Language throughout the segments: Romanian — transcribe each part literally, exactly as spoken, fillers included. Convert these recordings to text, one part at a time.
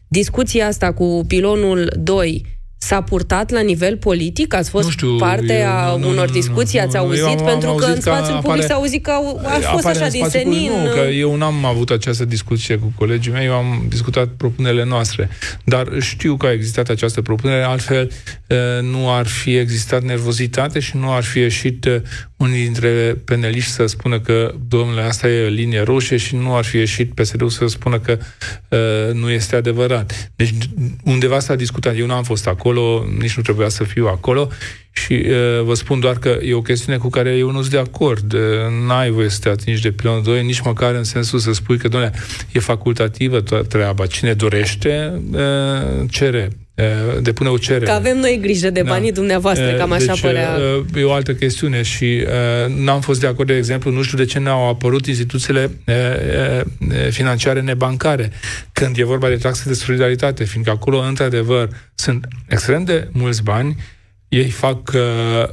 discuția asta cu pilonul doi s-a purtat la nivel politic? Ați fost știu, parte eu, a nu, unor nu, discuții? Nu, ați auzit? Am, Pentru am că în spațiul că public apare, s-a auzit că au, a fost așa din senin. Nu, că eu n-am avut această discuție cu colegii mei, eu am discutat propunerile noastre. Dar știu că a existat această propunere, altfel nu ar fi existat nervozitate și nu ar fi ieșit unii dintre peneliști să spună că, domnule, asta e linie roșie și nu ar fi ieșit P S D-ul să spună că uh, nu este adevărat. Deci undeva s-a discutat. Eu n-am fost acolo, nici nu trebuia să fiu acolo și uh, vă spun doar că e o chestiune cu care eu nu sunt de acord. Uh, n-ai voie să te atingi de pilonul doi, nici măcar în sensul să spui că, domnule, e facultativă toată treaba. Cine dorește, uh, cere. Depune o cerere. Că avem noi grijă de banii da. dumneavoastră, cam așa deci, părea. E o altă chestiune și uh, n-am fost de acord, de exemplu, nu știu de ce n-au apărut instituțiile uh, uh, financiare nebancare când e vorba de taxe de solidaritate, fiindcă acolo, într-adevăr, sunt extrem de mulți bani, ei fac uh,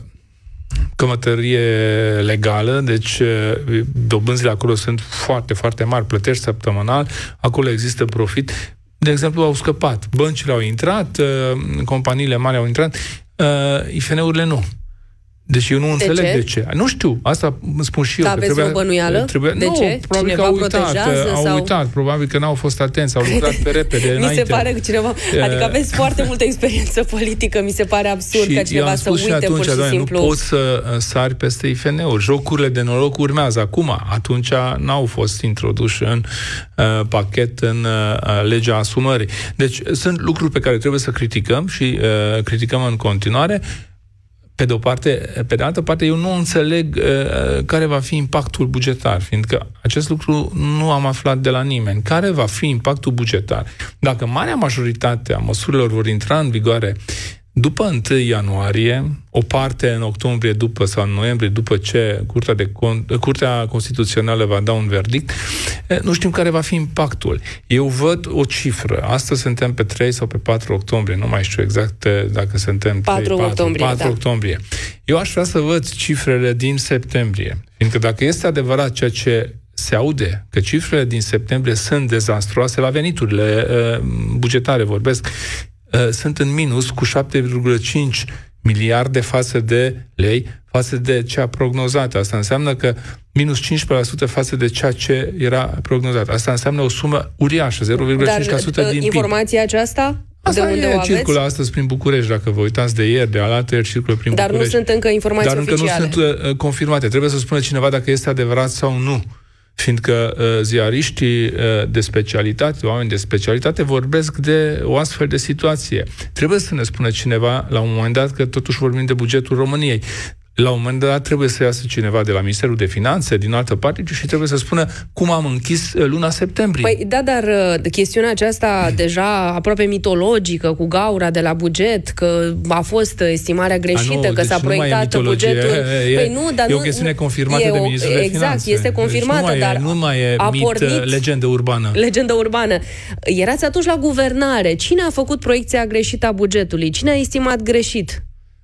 cămătărie legală, deci uh, dobânzile acolo sunt foarte, foarte mari, plătești săptămânal, acolo există profit. De exemplu, au scăpat. Băncile au intrat, uh, companiile mari au intrat, uh, I F N-urile nu. Deci eu nu de înțeleg ce? de ce. Nu știu, asta îmi spun și eu. Da, aveți o bănuială? Trebuia, de nu, ce? probabil cineva că au uitat, au sau... uitat, probabil că n-au fost atenți, au lucrat pe repede Mi înainte. se pare că cineva... Adică aveți foarte multă experiență politică, mi se pare absurd ca cineva să uite atunci, pur și doamne, simplu... Nu poți să sari peste I F N-uri. Jocurile de noroc urmează acum. Atunci n-au fost introduși în uh, pachet, în uh, legea asumării. Deci sunt lucruri pe care trebuie să criticăm și uh, criticăm în continuare. Pe de o parte, pe de altă parte, eu nu înțeleg uh, care va fi impactul bugetar, fiindcă acest lucru nu am aflat de la nimeni. Care va fi impactul bugetar? Dacă marea majoritate a măsurilor vor intra în vigoare după întâi ianuarie, o parte în octombrie după sau în noiembrie, după ce Curtea, de Con- Curtea Constituțională va da un verdict, nu știm care va fi impactul. Eu văd o cifră. Astăzi suntem pe trei sau pe patru octombrie, nu mai știu exact dacă suntem patru octombrie, patru da. octombrie. Eu aș vrea să văd cifrele din septembrie, fiindcă dacă este adevărat ceea ce se aude, că cifrele din septembrie sunt dezastruoase la veniturile uh, bugetare, vorbesc, sunt în minus cu șapte virgulă cinci miliarde față de lei, față de cea prognozată. Asta înseamnă că minus cincisprezece la sută față de ceea ce era prognozat. Asta înseamnă o sumă uriașă, zero virgulă cinci la sută din P I B. Informația aceasta? Asta de unde e, o circulă astăzi prin București, dacă vă uitați de ieri, de alaltăieri, circulă prin Dar București. Dar nu sunt încă informații Dar încă oficiale. nu sunt uh, confirmate. Trebuie să spună cineva dacă este adevărat sau nu. Fiindcă uh, ziariștii uh, de specialitate, oameni de specialitate, vorbesc de o astfel de situație. Trebuie să ne spună cineva, la un moment dat, că totuși vorbim de bugetul României. La un moment dat trebuie să iasă cineva de la Ministerul de Finanțe, din altă parte, și trebuie să spună cum am închis luna septembrie. Păi da, dar chestiunea aceasta deja aproape mitologică, cu gaura de la buget, că a fost estimarea greșită, a, nu, că deci s-a proiectat bugetul... E, păi nu, dar e nu, o chestiune confirmată e o, de Ministrul de exact, Finanțe. Exact, este confirmată, deci nu dar... E, nu mai e mit, pornit, legendă urbană. Legendă urbană. Erați atunci la guvernare. Cine a făcut proiecția greșită a bugetului? Cine a estimat greșit?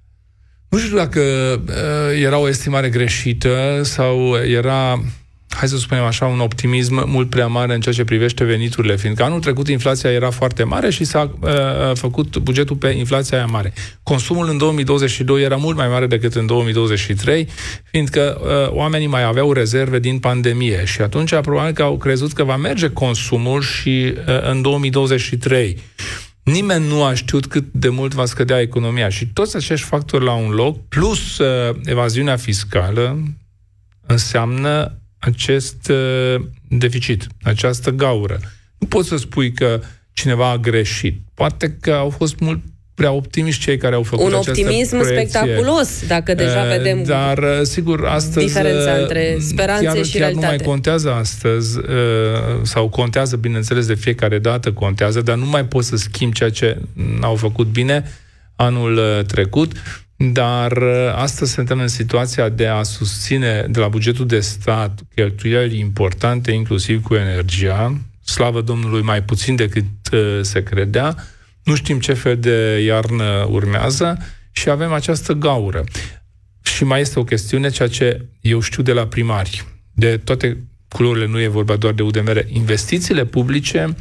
Nu știu dacă uh, era o estimare greșită sau era, hai să spunem așa, un optimism mult prea mare în ceea ce privește veniturile, fiindcă anul trecut inflația era foarte mare și s-a uh, făcut bugetul pe inflația aia mare. Consumul în două mii douăzeci și doi era mult mai mare decât în două mii douăzeci și trei, fiindcă uh, oamenii mai aveau rezerve din pandemie și atunci probabil că au crezut că va merge consumul și uh, în două mii douăzeci și trei. Nimeni nu a știut cât de mult va scădea economia și toți acești factori la un loc, plus uh, evaziunea fiscală, înseamnă acest uh, deficit, această gaură. Nu poți să spui că cineva a greșit. Poate că au fost mult prea optimiști cei care au făcut un această optimism proiecție. spectaculos, dacă deja vedem Dar, sigur, astăzi diferența între speranțe chiar, și chiar realitate. nu mai contează astăzi, sau contează, bineînțeles, de fiecare dată contează, dar nu mai poți să schimbi ceea ce n-au făcut bine anul trecut, dar astăzi suntem în situația de a susține de la bugetul de stat cheltuieli importante, inclusiv cu energia, slavă Domnului, mai puțin decât se credea. Nu știm ce fel de iarnă urmează și avem această gaură. Și mai este o chestiune, ceea ce eu știu de la primari, de toate culorile, nu e vorba doar de U D M R, investițiile publice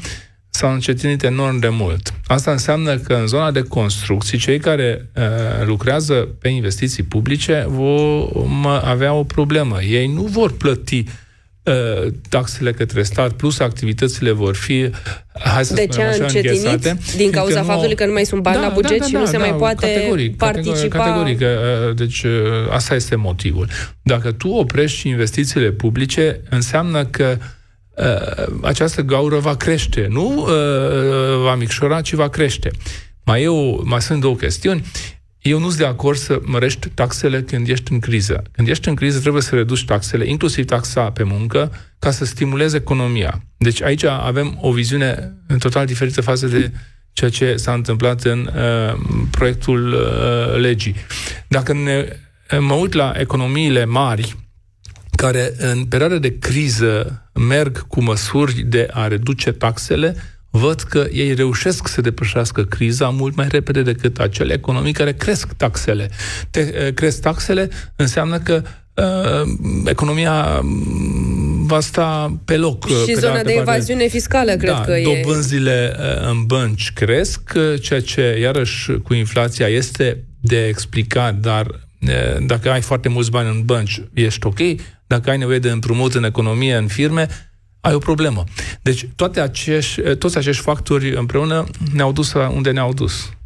s-au încetinit enorm de mult. Asta înseamnă că în zona de construcții, cei care uh, lucrează pe investiții publice vor avea o problemă. Ei nu vor plăti uh, taxele către stat, plus activitățile vor fi, hai să de spunem așa, înghețate. Din cauza faptului nu... că nu mai sunt bani da, la buget da, da, și nu da, se da, mai poate categoric, participa... Categoric, uh, deci uh, asta este motivul. Dacă tu oprești investițiile publice, înseamnă că Uh, această gaură va crește. Nu uh, va micșora, ci va crește. Mai, eu, mai sunt două chestiuni. Eu nu sunt de acord să mărești taxele când ești în criză. Când ești în criză trebuie să reduci taxele, inclusiv taxa pe muncă, ca să stimulezi economia. Deci aici avem o viziune total diferită față de ceea ce s-a întâmplat în uh, proiectul uh, legii. Dacă ne, mă uit la economiile mari, care în perioada de criză merg cu măsuri de a reduce taxele, văd că ei reușesc să depășească criza mult mai repede decât acele economii care cresc taxele. Te, cresc taxele înseamnă că uh, economia va sta pe loc. Și pe zona de, de evaziune fiscală, cred da, că e... dobânzile în bănci cresc, ceea ce, iarăși, cu inflația este de explicat, dar dacă ai foarte mulți bani în bănci, ești ok. Dacă ai nevoie de împrumut în economie, în firme, ai o problemă. Deci toate acești, toți acești factori împreună ne-au dus unde ne-au dus.